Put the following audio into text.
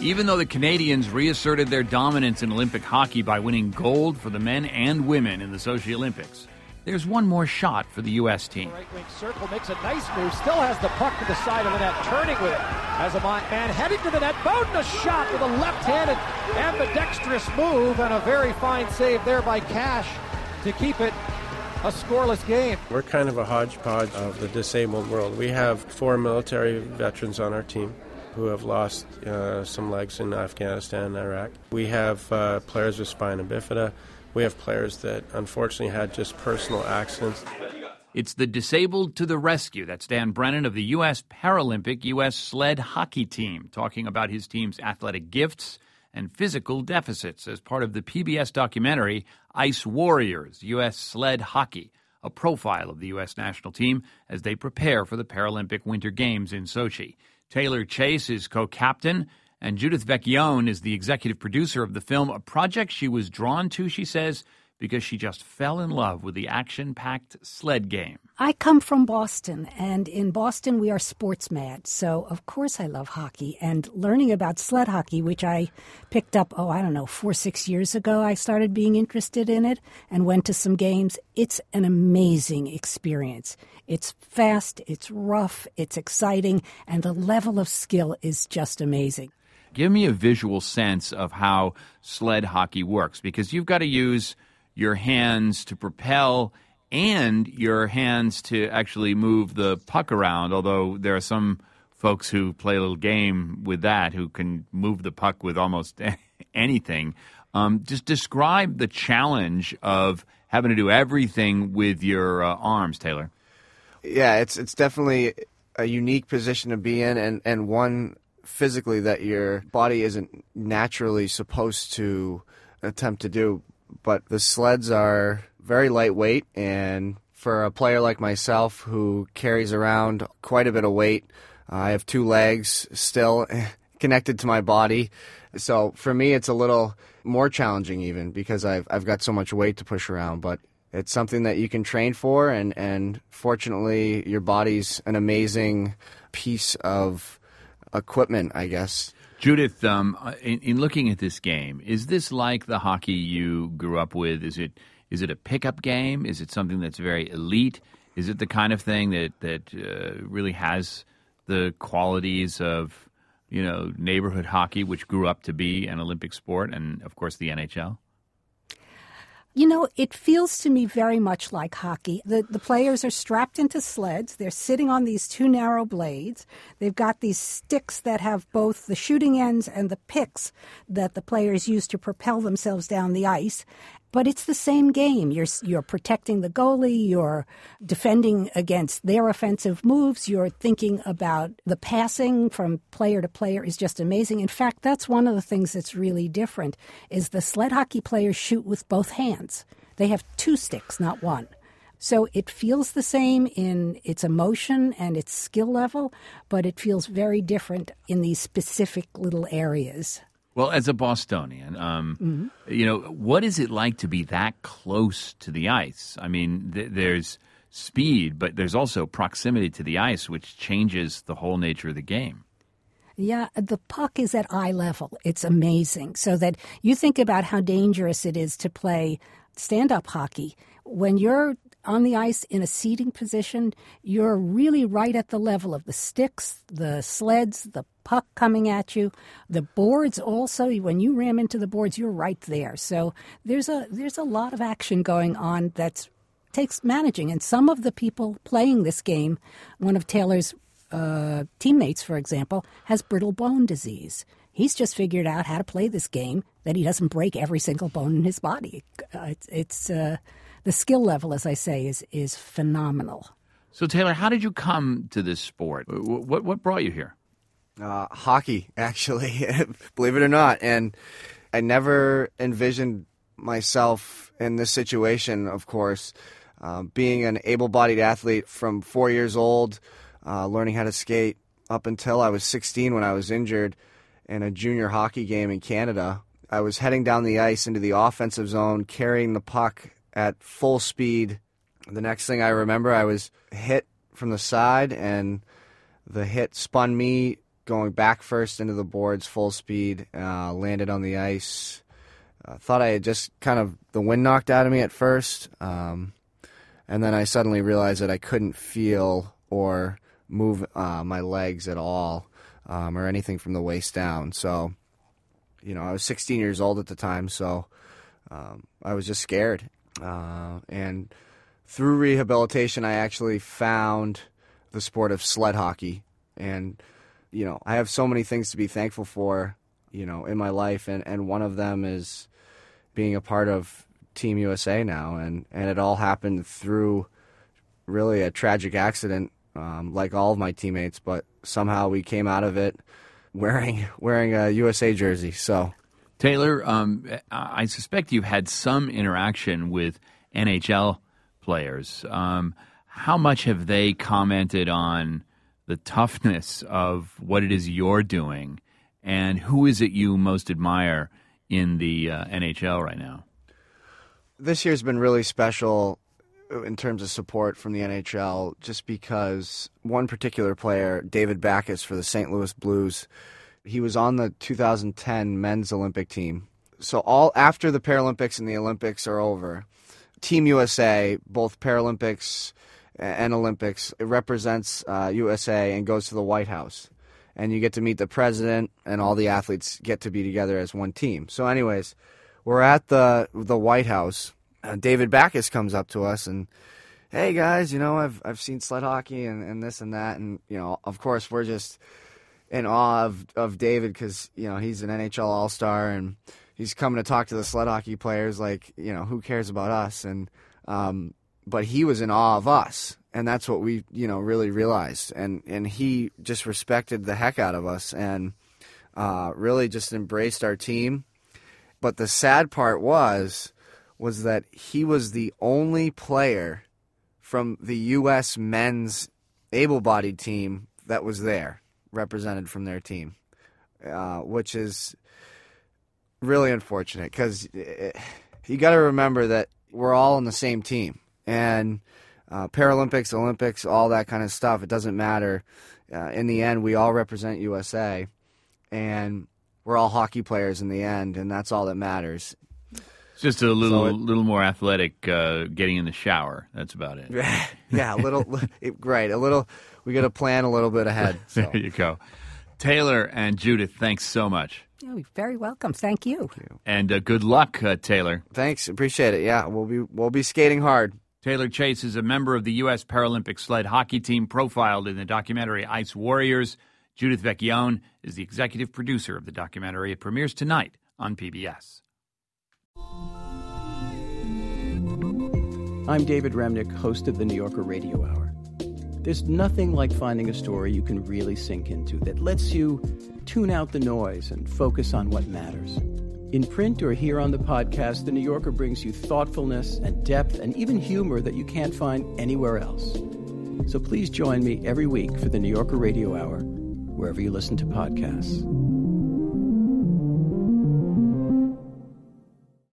Even though the Canadians reasserted their dominance in Olympic hockey by winning gold for the men and women in the Sochi Olympics, there's one more shot for the U.S. team. Right wing circle makes a nice move, still has the puck to the side of the net, turning with it. As a man heading to the net, Bowden a shot with a left-handed ambidextrous move, and a very fine save there by Cash to keep it a scoreless game. We're kind of a hodgepodge of the disabled world. We have 4 military veterans on our team who have lost some legs in Afghanistan and Iraq. We have players with spina bifida. We have players that unfortunately had just personal accidents. It's the disabled to the rescue. That's Dan Brennan of the U.S. Paralympic U.S. sled hockey team, talking about his team's athletic gifts and physical deficits as part of the PBS documentary Ice Warriors, U.S. Sled Hockey, a profile of the U.S. national team as they prepare for the Paralympic Winter Games in Sochi. Taylor Chase is co-captain, and Judith Vecchione is the executive producer of the film, a project she was drawn to, she says, because she just fell in love with the action-packed sled game. I come from Boston, and in Boston we are sports mad, so of course I love hockey. And learning about sled hockey, which I picked up, 4-6 years ago, I started being interested in it and went to some games. It's an amazing experience. It's fast, it's rough, it's exciting, and the level of skill is just amazing. Give me a visual sense of how sled hockey works, because you've got to use your hands to propel and your hands to actually move the puck around, although there are some folks who play a little game with that who can move the puck with almost anything. Just describe the challenge of having to do everything with your arms, Taylor. Yeah, it's definitely a unique position to be in, and one physically that your body isn't naturally supposed to attempt to do. But the sleds are very lightweight, and for a player like myself who carries around quite a bit of weight, I have 2 legs still connected to my body. So for me, it's a little more challenging even because I've got so much weight to push around. But it's something that you can train for, and fortunately, your body's an amazing piece of equipment, I guess. Judith, in looking at this game, is this like the hockey you grew up with? Is it a pickup game? Is it something that's very elite? Is it the kind of thing that really has the qualities of, neighborhood hockey, which grew up to be an Olympic sport, and of course the NHL? It feels to me very much like hockey. The players are strapped into sleds. They're sitting on these 2 narrow blades. They've got these sticks that have both the shooting ends and the picks that the players use to propel themselves down the ice. But it's the same game. You're protecting the goalie. You're defending against their offensive moves. You're thinking about the passing from player to player is just amazing. In fact, that's one of the things that's really different is the sled hockey players shoot with both hands. They have 2 sticks, not 1. So it feels the same in its emotion and its skill level, but it feels very different in these specific little areas. Well, as a Bostonian, what is it like to be that close to the ice? I mean, there's speed, but there's also proximity to the ice, which changes the whole nature of the game. Yeah, the puck is at eye level. It's amazing. So that you think about how dangerous it is to play stand-up hockey. When you're on the ice in a seating position, you're really right at the level of the sticks, the sleds, the puck coming at you. The boards also, when you ram into the boards, you're right there. So there's a lot of action going on that takes managing. And some of the people playing this game, one of Taylor's teammates, for example, has brittle bone disease. He's just figured out how to play this game that he doesn't break every single bone in his body. The skill level, as I say, is phenomenal. So, Taylor, how did you come to this sport? What brought you here? Hockey, actually, believe it or not. And I never envisioned myself in this situation, of course. Being an able-bodied athlete from 4 years old, learning how to skate up until I was 16 when I was injured in a junior hockey game in Canada. I was heading down the ice into the offensive zone, carrying the puck at full speed. The next thing I remember, I was hit from the side, and the hit spun me going back first into the boards, full speed, landed on the ice. Thought I had just kind of the wind knocked out of me at first, and then I suddenly realized that I couldn't feel or move my legs at all, or anything from the waist down. So, I was 16 years old at the time, so I was just scared. And through rehabilitation, I actually found the sport of sled hockey. And, I have so many things to be thankful for, in my life. And one of them is being a part of Team USA now. And it all happened through really a tragic accident, like all of my teammates. But somehow we came out of it wearing a USA jersey. So, Taylor, I suspect you've had some interaction with NHL players. How much have they commented on the toughness of what it is you're doing, and who is it you most admire in the NHL right now? This year's been really special in terms of support from the NHL, just because one particular player, David Backes for the St. Louis Blues, he was on the 2010 men's Olympic team. So all after the Paralympics and the Olympics are over, Team USA, both Paralympics and Olympics, it represents USA and goes to the White House. And you get to meet the president, and all the athletes get to be together as one team. So anyways, we're at the White House. David Backes comes up to us and, hey guys, I've seen sled hockey and this and that. And, of course, we're just in awe of David because, he's an NHL All-Star and he's coming to talk to the sled hockey players like, who cares about us? And but he was in awe of us, and that's what we, really realized. And he just respected the heck out of us and really just embraced our team. But the sad part was that he was the only player from the U.S. men's able-bodied team that was there, represented from their team, which is really unfortunate because you got to remember that we're all on the same team. And Paralympics, Olympics, all that kind of stuff, it doesn't matter. In the end, we all represent USA, and we're all hockey players in the end, and that's all that matters. It's just a little more athletic getting in the shower. That's about it. Yeah, right. A little. We got to plan a little bit ahead. So. There you go. Taylor and Judith, thanks so much. Oh, you're very welcome. Thank you. And good luck, Taylor. Thanks. Appreciate it. Yeah, we'll be skating hard. Taylor Chase is a member of the U.S. Paralympic sled hockey team profiled in the documentary Ice Warriors. Judith Vecchione is the executive producer of the documentary. It premieres tonight on PBS. I'm David Remnick, host of the New Yorker Radio Hour. There's nothing like finding a story you can really sink into that lets you tune out the noise and focus on what matters. In print or here on the podcast, The New Yorker brings you thoughtfulness and depth and even humor that you can't find anywhere else. So please join me every week for The New Yorker Radio Hour, wherever you listen to podcasts.